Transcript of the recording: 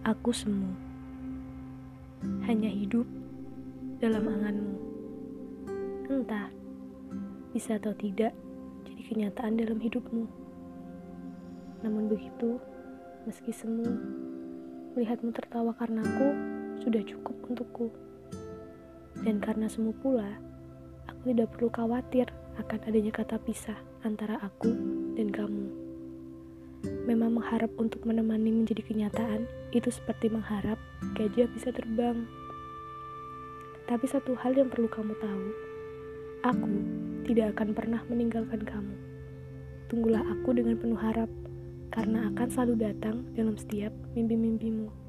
Aku semu, hanya hidup dalam anganmu. Entah, bisa atau tidak jadi kenyataan dalam hidupmu. Namun begitu, meski semu, melihatmu tertawa karenaku sudah cukup untukku. Dan karena semu pula, aku tidak perlu khawatir akan adanya kata pisah antara aku dan kamu. Memang mengharap untuk menemani menjadi kenyataan, itu seperti mengharap gajah bisa terbang. Tapi satu hal yang perlu kamu tahu, aku tidak akan pernah meninggalkan kamu. Tunggulah aku dengan penuh harap, karena akan selalu datang dalam setiap mimpi-mimpimu.